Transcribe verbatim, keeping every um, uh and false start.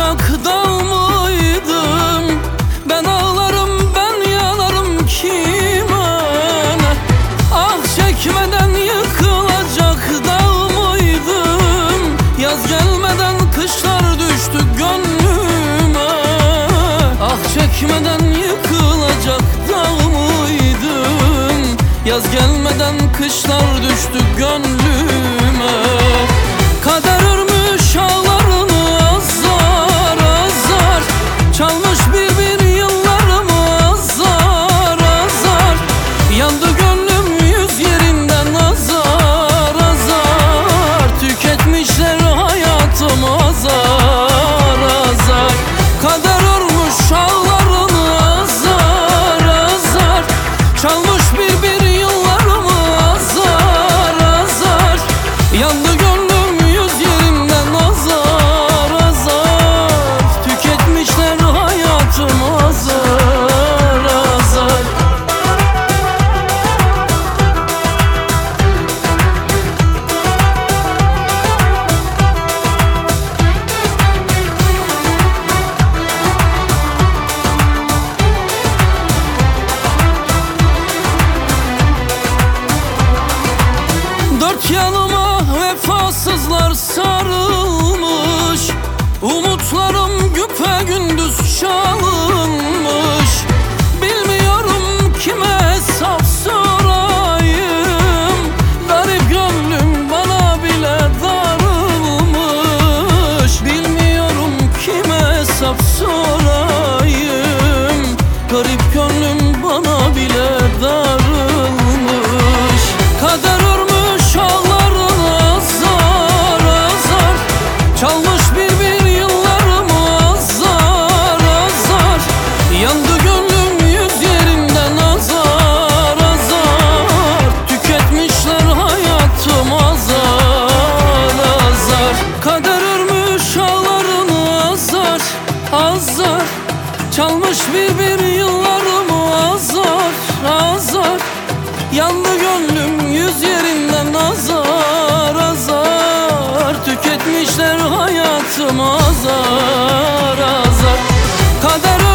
yıkılacak dağ mıydım? Ben ağlarım, ben yanarım kime ne? Ah çekmeden yıkılacak dağ mıydım? Yaz gelmeden kışlar düştü gönlüme. Ah çekmeden yıkılacak dağ mıydım? Yaz gelmeden kışlar düştü gönlüme. Kader örmüş ağlarını azar azar, çalmış bir bir yıllarımı azar azar. Yandı gönlüm yüz yerinden azar azar, tüketmişler hayatımı azar azar. Kader örmüş ağlarını azar azar, çalmış bir bir yıllarımı azar azar. Yandı gönlüm yüz yerinden azar azar, tüketmişler hayatımı azar azar. Dört yanıma vefasızlar sarılmış, umutlarım güpegündüz çalınmış. Bilmiyorum kime hesap sorayım, garip gönlüm bana bile darılmış. Bilmiyorum kime hesap sorayım, garip gönlüm bana bile darılmış. Kader örmüş ağlarını azar azar, çalmış bir bir yıllarımı azar azar. Yandı gönlüm yüz yerinden azar azar, tüketmişler hayatımı azar azar. Kader örmüş ağlarını azar azar, çalmış bir bir yıllarımı azar azar. Yandı gönlüm yüz yerinden azar azar, tüketmişler hayatımı azar azar. Kader